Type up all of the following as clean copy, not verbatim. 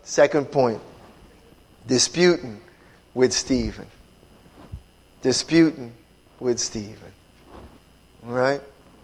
Second point, disputing with Stephen. Disputing with Stephen. All right?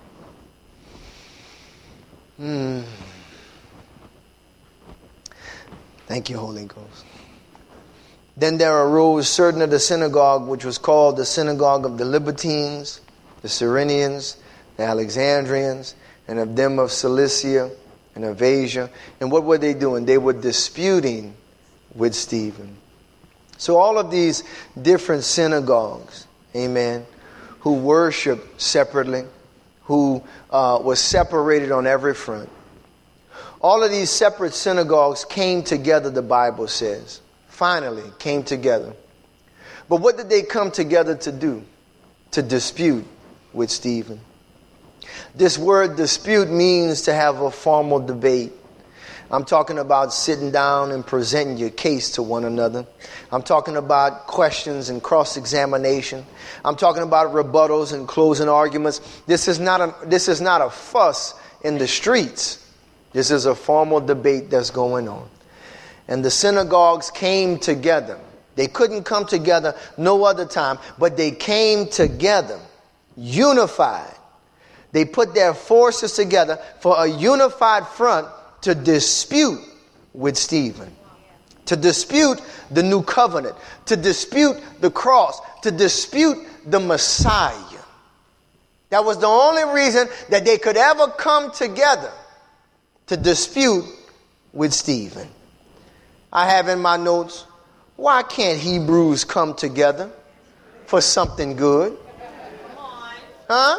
Thank you, Holy Ghost. Then there arose certain of the synagogue, which was called the synagogue of the Libertines, the Cyrenians, the Alexandrians, and of them of Cilicia and of Asia. And what were they doing? They were disputing with Stephen. So all of these different synagogues, amen, who worshiped separately, who was separated on every front. All of these separate synagogues came together, the Bible says. Finally came together. But what did they come together to do? To dispute with Stephen. This word dispute means to have a formal debate. I'm talking about sitting down and presenting your case to one another. I'm talking about questions and cross-examination. I'm talking about rebuttals and closing arguments. This is not a fuss in the streets. This is a formal debate that's going on. And the synagogues came together. They couldn't come together no other time, but they came together, unified. They put their forces together for a unified front to dispute with Stephen, to dispute the new covenant, to dispute the cross, to dispute the Messiah. That was the only reason that they could ever come together, to dispute with Stephen. I have in my notes, why can't Hebrews come together for something good? Huh?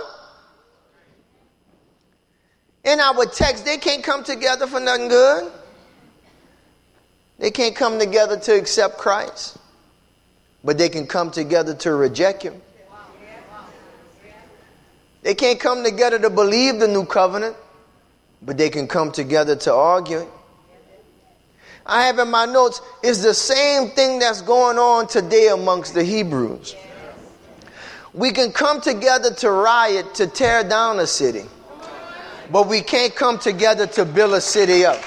In our text, they can't come together for nothing good. They can't come together to accept Christ. But they can come together to reject him. They can't come together to believe the new covenant. But they can come together to argue it. I have in my notes, it's the same thing that's going on today amongst the Hebrews. We can come together to riot, to tear down a city. But we can't come together to build a city up.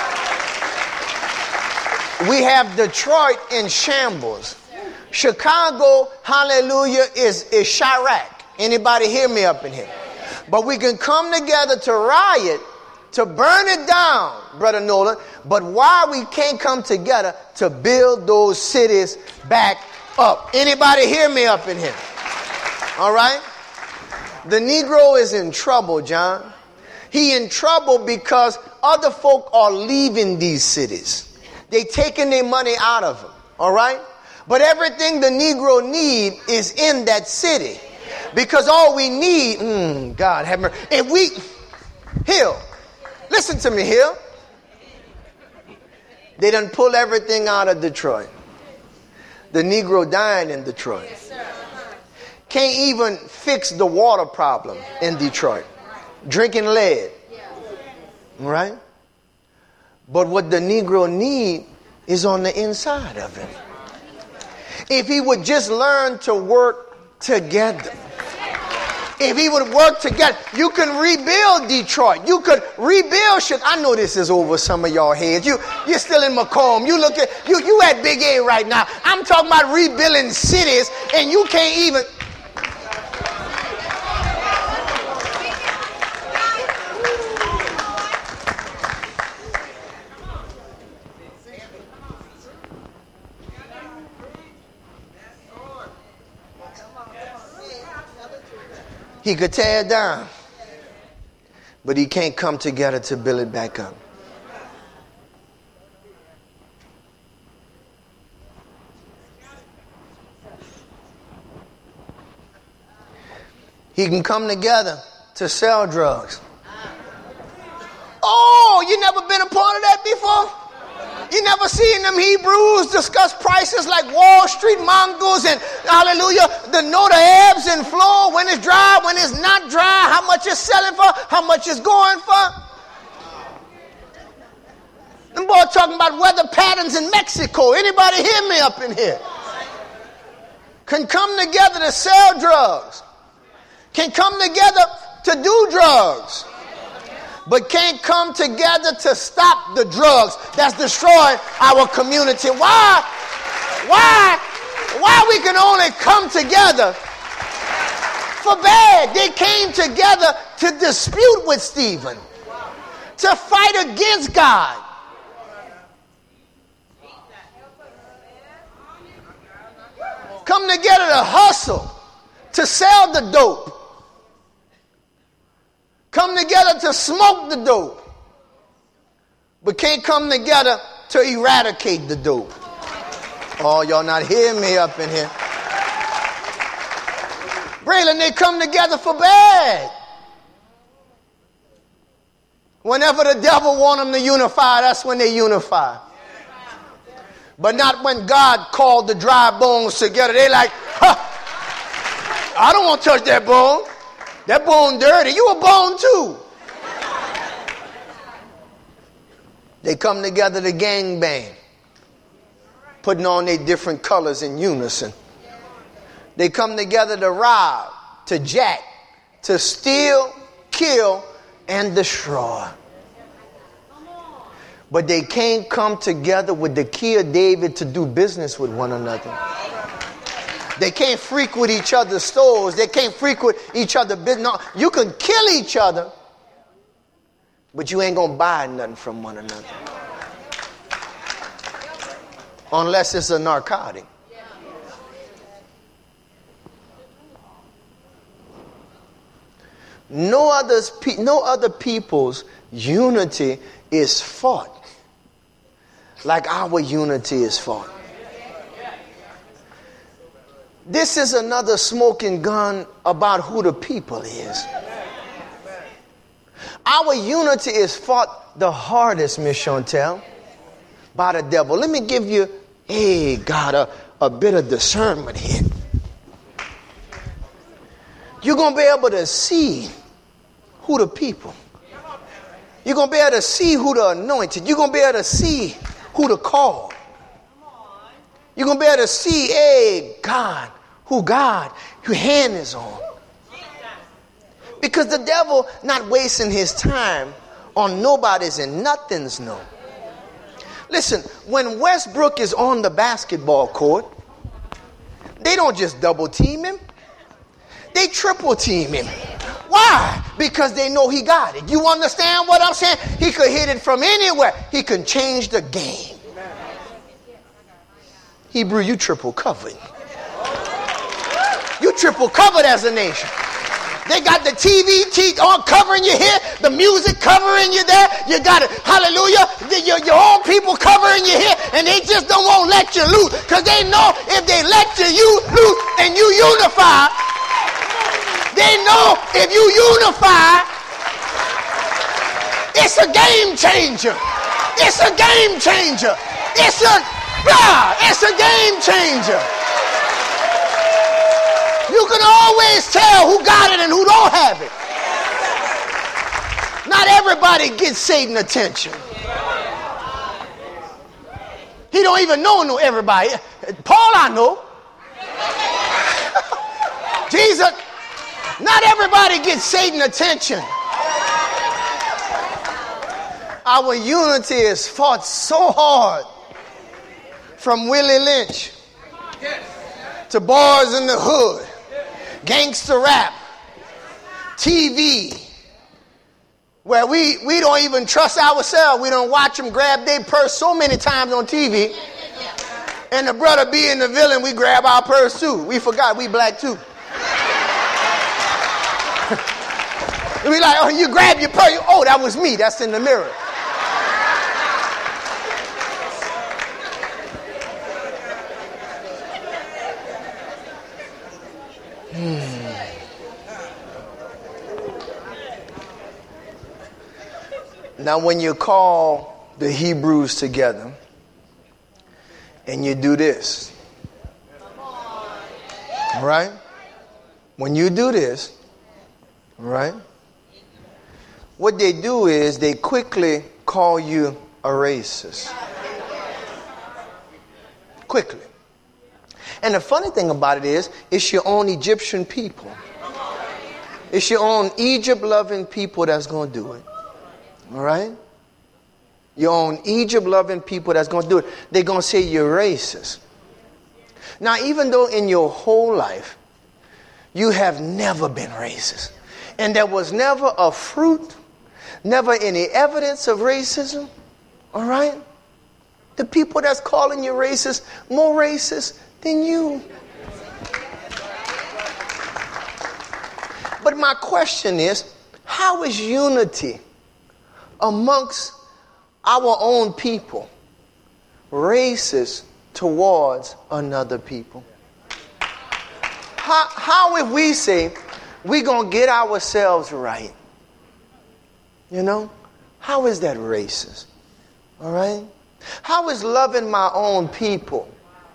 We have Detroit in shambles. Chicago, hallelujah, is Chirac. Anybody hear me up in here? But we can come together to riot, to burn it down, Brother Nolan. But why we can't come together to build those cities back up? Anybody hear me up in here? All right? The Negro is in trouble, John. He in trouble because other folk are leaving these cities. They taking their money out of them. All right? But everything the Negro need is in that city. Because all we need, God have mercy. If we, Hill, listen to me, Hill. They done pull everything out of Detroit. The Negro dying in Detroit. Can't even fix the water problem in Detroit. Drinking lead. Right? But what the Negro need is on the inside of him. If he would just learn to work together. If he would work together, you can rebuild Detroit. You could rebuild shit. I know this is over some of y'all heads. You're still in Macomb. You look at you at Big A right now. I'm talking about rebuilding cities, and you can't even. He could tear it down, but he can't come together to build it back up. He can come together to sell drugs. Oh, you never been a part of that before? You never seen them Hebrews discuss prices like Wall Street mongols and hallelujah, the know the ebbs and flow, when it's dry, when it's not dry, how much it's selling for, how much it's going for. Them boys talking about weather patterns in Mexico. Anybody hear me up in here? Can come together to sell drugs. Can come together to do drugs. but can't come together to stop the drugs that's destroying our community. Why we can only come together for bad? They came together to dispute with Stephen, to fight against God. Come together to hustle, to sell the dope. Come together to smoke the dope, but can't come together to eradicate the dope. Oh, y'all not hearing me up in here. Braylon, they come together for bad. Whenever the devil want them to unify, that's when they unify. But not when God called the dry bones together. They like, I don't want to touch that bone. That bone dirty. You a bone too. They come together to gang bang, putting on their different colors in unison. They come together to rob, to jack, to steal, kill, and destroy. But they can't come together with the key of David to do business with one another. They can't frequent each other's stores. They can't frequent each other's business. No, you can kill each other, but you ain't going to buy nothing from one another. Unless it's a narcotic. No other people's unity is fought like our unity is fought. This is another smoking gun about who the people is. Our unity is fought the hardest, Miss Chantel, by the devil. Let me give you, God, a bit of discernment here. You're going to be able to see who the people. You're going to be able to see who the anointed. You're going to be able to see who the called. You're going to be able to see, God, who your hand is on. Because the devil not wasting his time on nobodies and nothings, no. Listen, when Westbrook is on the basketball court, they don't just double team him. They triple team him. Why? Because they know he got it. You understand what I'm saying? He could hit it from anywhere. He can change the game. Hebrew, you triple covered. You triple covered as a nation. They got the TV on covering you here, the music covering you there. You got it, hallelujah, your own people covering you here, and they just don't want to let you loose because they know if they let you loose and you unify, they know if you unify, it's a game changer. It's a game changer. It's a game changer. You can always tell who got it and who don't have it. Not everybody gets Satan attention. He don't even know everybody. Paul I know. Jesus, not everybody gets Satan attention. Our unity is fought so hard. From Willie Lynch to Boys in the Hood, gangster rap, TV, where we don't even trust ourselves. We don't watch them grab their purse so many times on TV. And the brother being the villain, we grab our purse too. We forgot we black too. We like, oh, you grab your purse. Oh, that was me. That's in the mirror. Now, when you call the Hebrews together and you do this, right? When you do this, right? What they do is they quickly call you a racist. Quickly. And the funny thing about it is, it's your own Egyptian people. It's your own Egypt-loving people that's going to do it. All right? Your own Egypt-loving people that's going to do it, they're going to say you're racist. Now, even though in your whole life, you have never been racist, and there was never a fruit, never any evidence of racism, all right? The people that's calling you racist, more racist than you. But my question is, how is unity amongst our own people racist towards another people? How if we say we're going to get ourselves right? You know? How is that racist? All right? How is loving my own people?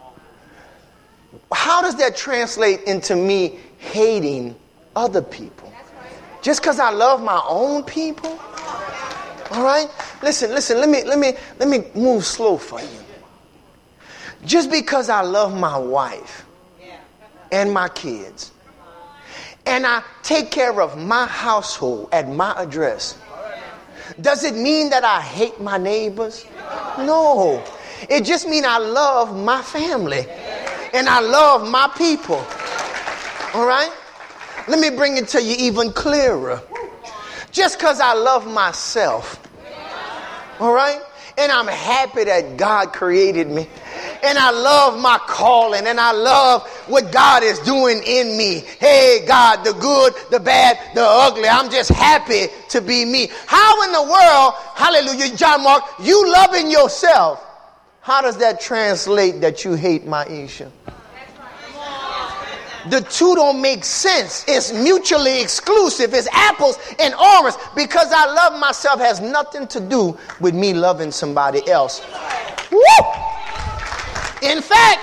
How does that translate into me hating other people? Just because I love my own people? All right? Listen, let me move slow for you. Just because I love my wife and my kids, and I take care of my household at my address, does it mean that I hate my neighbors? No. It just means I love my family and I love my people. All right? Let me bring it to you even clearer. Just because I love myself, all right, and I'm happy that God created me, and I love my calling, and I love what God is doing in me. Hey, God, the good, the bad, the ugly. I'm just happy to be me. How in the world, hallelujah, John Mark, you loving yourself, how does that translate that you hate Maisha? The two don't make sense. It's mutually exclusive. It's apples and oranges. Because I love myself has nothing to do with me loving somebody else. Woo! In fact,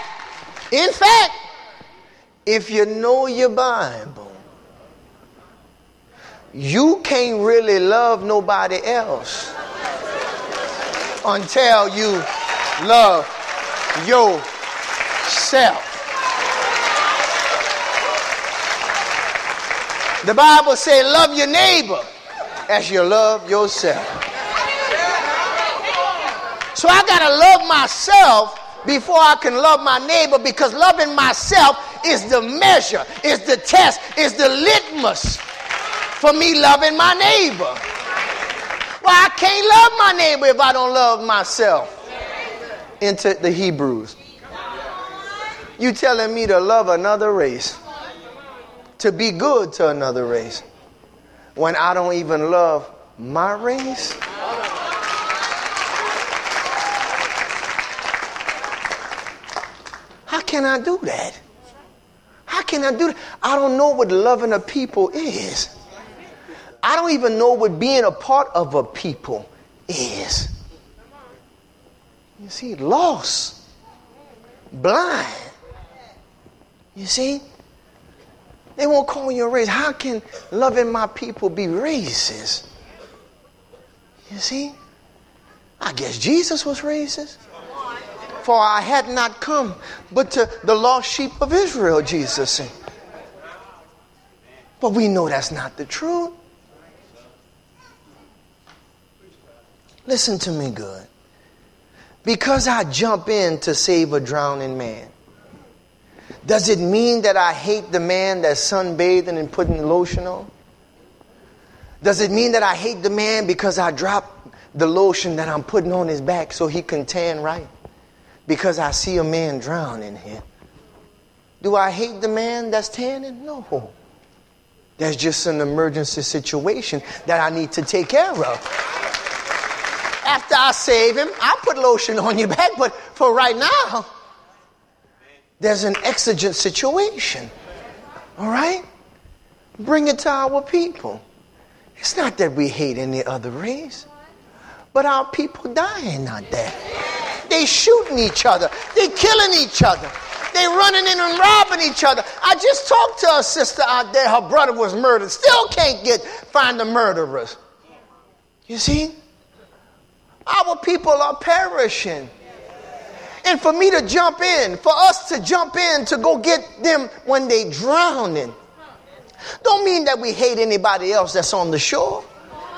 if you know your Bible, you can't really love nobody else until you love yourself. The Bible says, love your neighbor as you love yourself. So I got to love myself before I can love my neighbor, because loving myself is the measure, is the test, is the litmus for me loving my neighbor. Well, I can't love my neighbor if I don't love myself. Into the Hebrews. You telling me to love another race, to be good to another race, when I don't even love my race? How can I do that? How can I do that? I don't know what loving a people is. I don't even know what being a part of a people is. You see, lost, blind. You see? They won't call you a race. How can loving my people be racist? You see? I guess Jesus was racist. For I had not come but to the lost sheep of Israel, Jesus said. But we know that's not the truth. Listen to me good. Because I jump in to save a drowning man, does it mean that I hate the man that's sunbathing and putting lotion on? Does it mean that I hate the man because I drop the lotion that I'm putting on his back so he can tan right? Because I see a man drowning here. Do I hate the man that's tanning? No. That's just an emergency situation that I need to take care of. After I save him, I'll put lotion on your back. But for right now, there's an exigent situation. All right? Bring it to our people. It's not that we hate any other race, but our people dying out there. They shooting each other. They killing each other. They running in and robbing each other. I just talked to a sister out there. Her brother was murdered. Still can't find the murderers. You see? Our people are perishing. And for me to jump in, for us to jump in to go get them when they drowning, don't mean that we hate anybody else that's on the shore.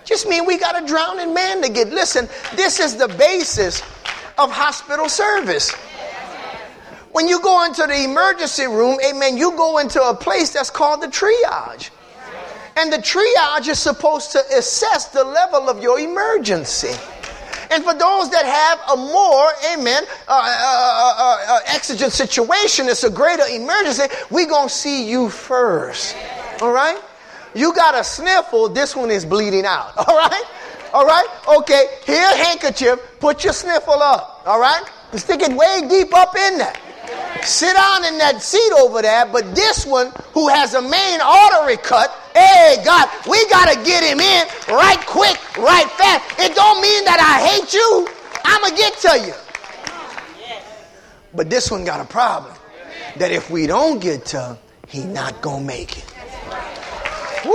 Just mean we got a drowning man to get. Listen, this is the basis of hospital service. When you go into the emergency room, amen, you go into a place that's called the triage. And the triage is supposed to assess the level of your emergency. And for those that have a more, amen, exigent situation, it's a greater emergency, we're going to see you first. All right? You got a sniffle, this one is bleeding out. All right? All right? Okay, here, handkerchief, put your sniffle up. All right? Stick it way deep up in there. Sit down in that seat over there, but this one who has a main artery cut, hey, God, we got to get him in right quick, right fast. It don't mean that I hate you. I'm going to get to you. But this one got a problem. That if we don't get to him, he not going to make it. Woo!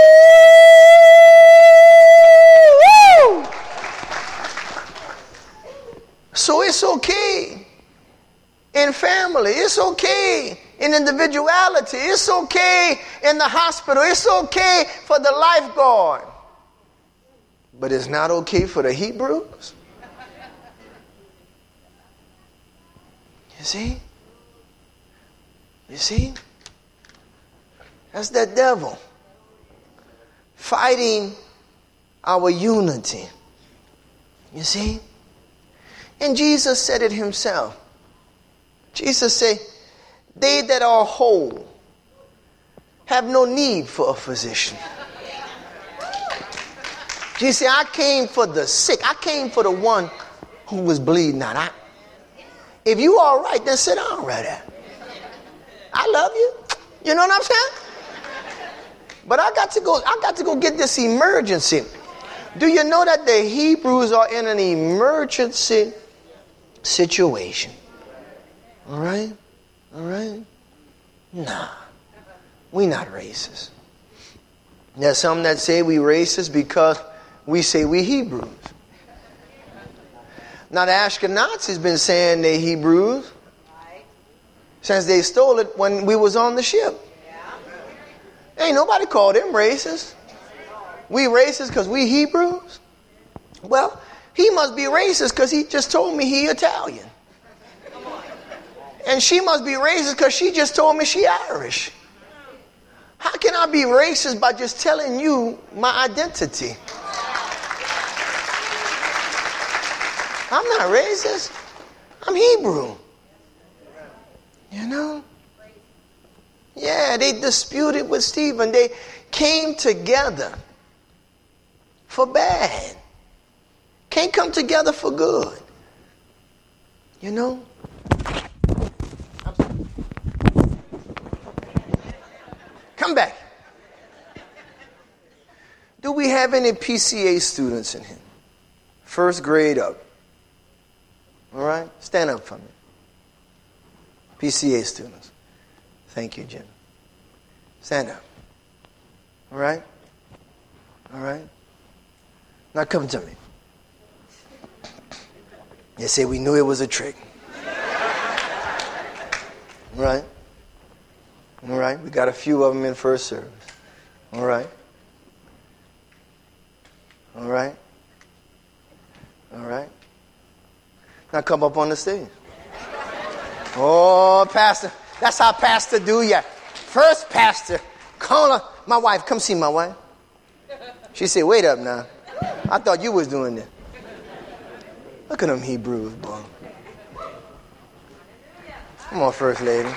Woo! So it's okay. In family, it's okay. In individuality, it's okay. In the hospital, it's okay for the lifeguard. But it's not okay for the Hebrews. You see? You see? That's that devil fighting our unity. You see? And Jesus said it himself. Jesus said, they that are whole have no need for a physician. Jesus said, I came for the sick. I came for the one who was bleeding out. If you all right, then sit down right there. I love you. You know what I'm saying? But I got to go get this emergency. Do you know that the Hebrews are in an emergency situation? All right? All right? Nah. We not racist. There's some that say we racist because we say we Hebrews. Now the Ashkenazi's been saying they Hebrews since they stole it when we was on the ship. Ain't nobody called them racist. We racist because we Hebrews? Well, he must be racist because he just told me he Italian. And she must be racist because she just told me she Irish. How can I be racist by just telling you my identity? I'm not racist. I'm Hebrew. You know? Yeah, they disputed with Stephen. They came together for bad. Can't come together for good. You know? Come back. Do we have any PCA students in here? First grade up. All right? Stand up for me. PCA students. Thank you, Jim. Stand up. All right? All right? Now come to me. They say we knew it was a trick. All right? All right? We got a few of them in first service. All right? All right? All right? Now come up on the stage. Oh, Pastor. That's how Pastor do ya. First Pastor. Call her. My wife. Come see my wife. She said, wait up now. I thought you was doing that. Look at them Hebrews, boy. Come on, First Lady.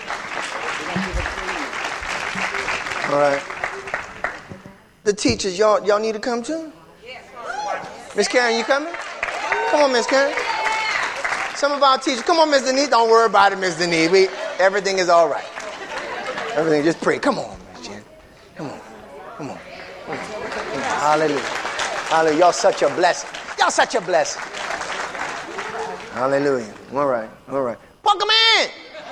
All right. The teachers, y'all need to come too? Miss Karen, you coming? Come on, Miss Karen. Some of our teachers, come on, Miss Denise. Don't worry about it, Miss Denise. Everything is all right. Everything, just pray. Come on, Miss Jen. Come on. Come on. Come on. Hallelujah. Hallelujah. Y'all such a blessing. Y'all such a blessing. Hallelujah. All right. All right. Welcome in.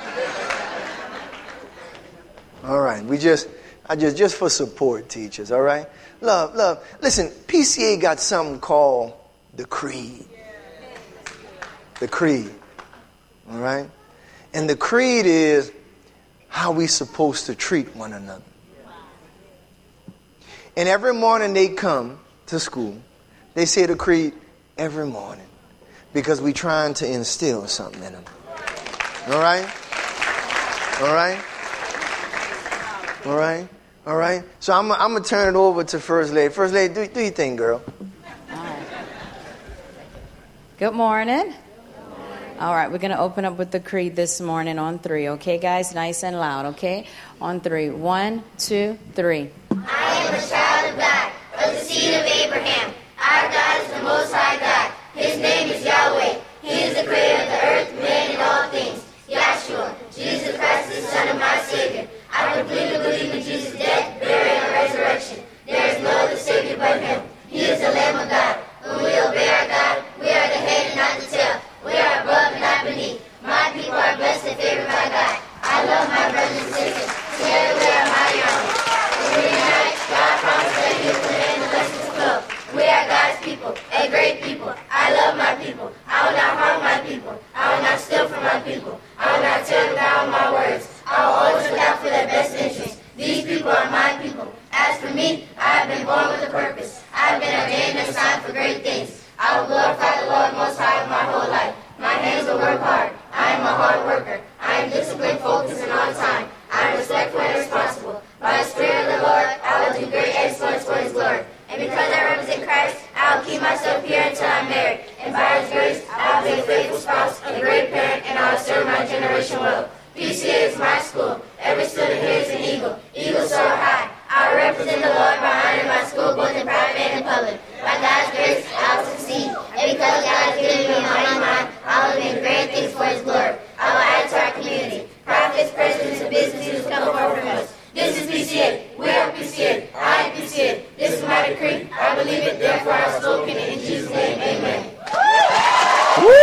All right. Just for support, teachers. All right. Love. Listen, PCA got something called the creed. The creed. All right. And the creed is how we supposed to treat one another. And every morning they come to school, they say the creed every morning because we're trying to instill something in them. All right? All right? All right? All right? So I'm going to turn it over to First Lady. First Lady, do your thing, girl. All right. Good morning. All right, we're going to open up with the creed this morning on 3. Okay, guys? Nice and loud, okay? On 3. 1, 2, 3. I am a child of God, of the seed of Abraham. Our God is the Most High God. His name is Yahweh. He is the creator of the earth, man, and all things. Yahshua, Jesus Christ is the Son of my Savior. I completely believe in Jesus' death, burial, and resurrection. There is no other Savior but Him. He is the Lamb of God. When we obey our God, we are the head and not the tail. We are above and not beneath. My people are blessed and favored by God. I love my brothers and sisters. Together we are mighty army. When we unite, God promises that He will command the blessings to flow. We are God's people, a great people. I love my people. I will not harm my people. I will not steal from my people. I will not tear down my words. I will always look out for their best interests. These people are my people. As for me, I have been born with a purpose. I have been ordained and assigned for great things. I will glorify the Lord Most High my whole life. My hands will work hard. I am a hard worker. I am disciplined, focused, and on time. I am respectful and responsible. By the Spirit of the Lord, I will do great exploits for His glory. And because I represent Christ, I will keep myself pure until I'm married. And by His grace, I will be a faithful spouse, a great parent, and I will serve my generation well. PCA is my school. Every student here is an eagle. Eagles soar high. I will represent the Lord by honoring my school both in private and in public. By God's grace, I will succeed. And because God has given me a mighty mind, I will do great things for His glory. I will add to our community. Prophets, presidents, and business leaders come forward from us. This is PCA. We are PCA. I am PCA. This is my decree. I believe it, therefore I have spoken it. In Jesus' name, amen. Woo!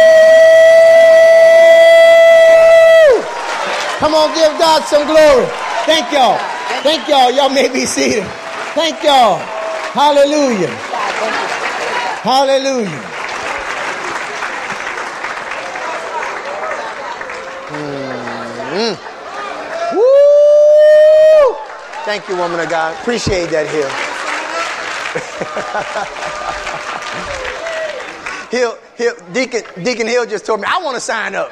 Come on, give God some glory. Thank y'all. Thank y'all. Y'all may be seated. Thank y'all. Hallelujah. Hallelujah. Mm-hmm. Woo! Thank you, woman of God. Appreciate that, Hill. Deacon Hill just told me, I want to sign up.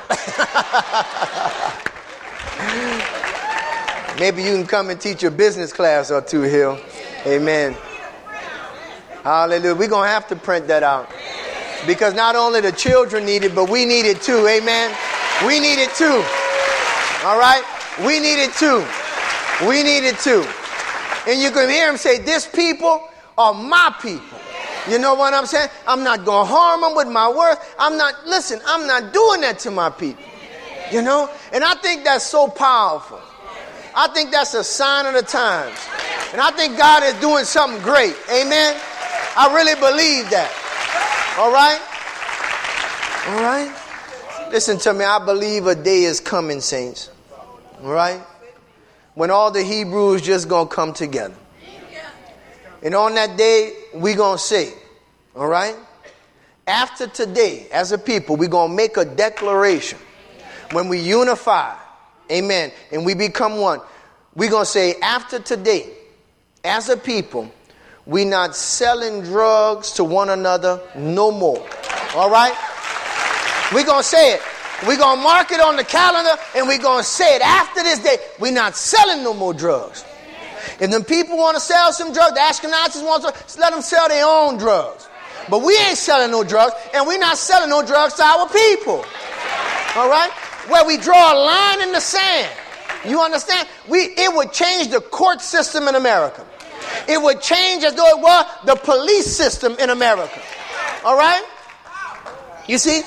Maybe you can come and teach a business class or two, Hill. Amen. Hallelujah. We're going to have to print that out. Because not only the children need it, but we need it too. Amen. We need it too. All right? We need it too. We need it too. And you can hear him say, this people are my people. You know what I'm saying? I'm not going to harm them with my words. I'm not doing that to my people. You know? And I think that's so powerful. I think that's a sign of the times. And I think God is doing something great. Amen? I really believe that. All right? All right? Listen to me. I believe a day is coming, saints. All right? When all the Hebrews just going to come together. And on that day, we're going to say, all right? After today, as a people, we're going to make a declaration. When we unify, amen, and we become one, we're going to say, after today, as a people, we're not selling drugs to one another no more. All right? We're going to say it. We're going to mark it on the calendar, and we're going to say it after this day. We're not selling no more drugs. If them people want to sell some drugs, the Ashkenazis want to, let them sell their own drugs. But we ain't selling no drugs, and we're not selling no drugs to our people. All right? Where we draw a line in the sand. You understand? It would change the court system in America. It would change as though it were the police system in America. All right? You see?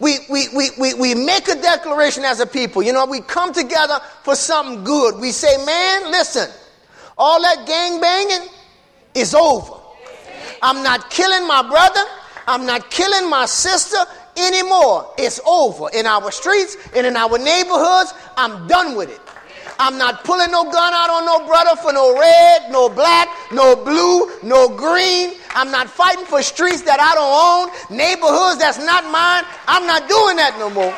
We make a declaration as a people. You know, we come together for something good. We say, man, listen, all that gang banging is over. I'm not killing my brother. I'm not killing my sister anymore. It's over. In our streets and in our neighborhoods, I'm done with it. I'm not pulling no gun out on no brother for no red, no black, no blue, no green. I'm not fighting for streets that I don't own, neighborhoods that's not mine. I'm not doing that no more.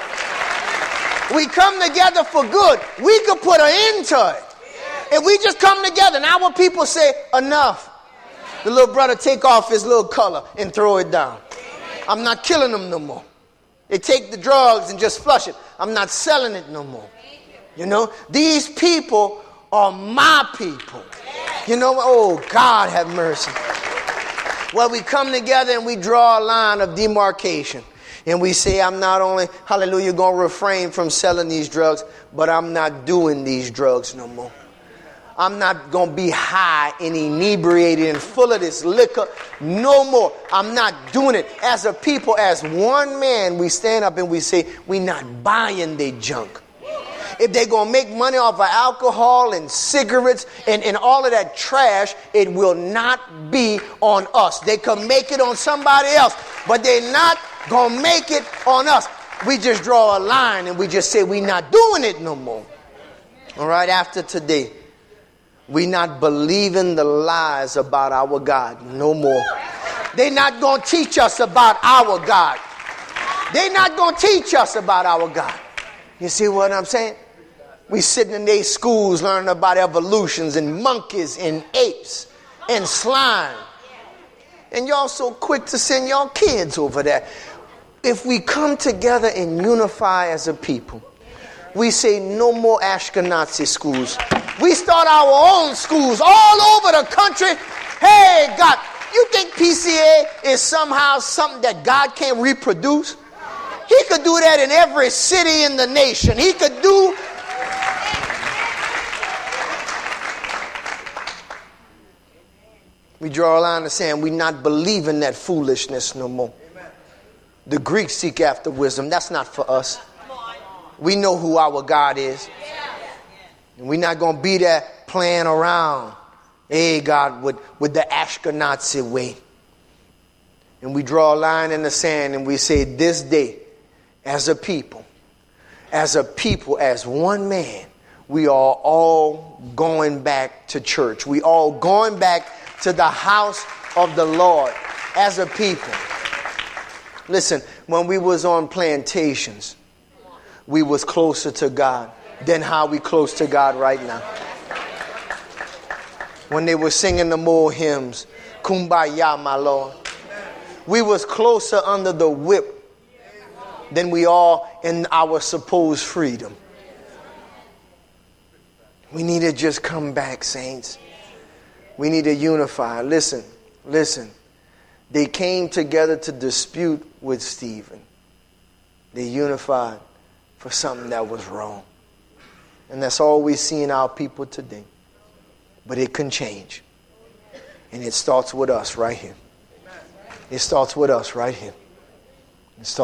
We come together for good. We could put an end to it. If we just come together and our people say, enough. The little brother take off his little color and throw it down. I'm not killing them no more. They take the drugs and just flush it. I'm not selling it no more. You know, these people are my people. You know, oh, God have mercy. Well, we come together and we draw a line of demarcation. And we say, I'm not only, hallelujah, going to refrain from selling these drugs, but I'm not doing these drugs no more. I'm not going to be high and inebriated and full of this liquor no more. I'm not doing it. As a people, as one man, we stand up and we say, we're not buying their junk. If they're going to make money off of alcohol and cigarettes and all of that trash, it will not be on us. They can make it on somebody else, but they're not going to make it on us. We just draw a line and we just say we're not doing it no more. All right, after today, we're not believing the lies about our God no more. They're not going to teach us about our God. They're not going to teach us about our God. You see what I'm saying? We sitting in their schools learning about evolutions and monkeys and apes and slime. And y'all so quick to send y'all kids over there. If we come together and unify as a people, we say no more Ashkenazi schools. We start our own schools all over the country. Hey, God, you think PCA is somehow something that God can't reproduce? He could do that in every city in the nation. He could do... We draw a line in the sand. We're not believing that foolishness no more. The Greeks seek after wisdom. That's not for us. We know who our God is. And we're not going to be there playing around, hey, God, with the Ashkenazi way. And we draw a line in the sand and we say, this day, as a people, as one man, we are all going back to church. We all going back to the house of the Lord as a people. Listen, when we was on plantations, we was closer to God than how we close to God right now. When they were singing the more hymns, Kumbaya, my Lord, we was closer under the whip than we are in our supposed freedom. We need to just come back, saints. We need to unify. Listen. They came together to dispute with Stephen. They unified for something that was wrong. And that's all we see in our people today. But it can change. And it starts with us right here. It starts with us right here.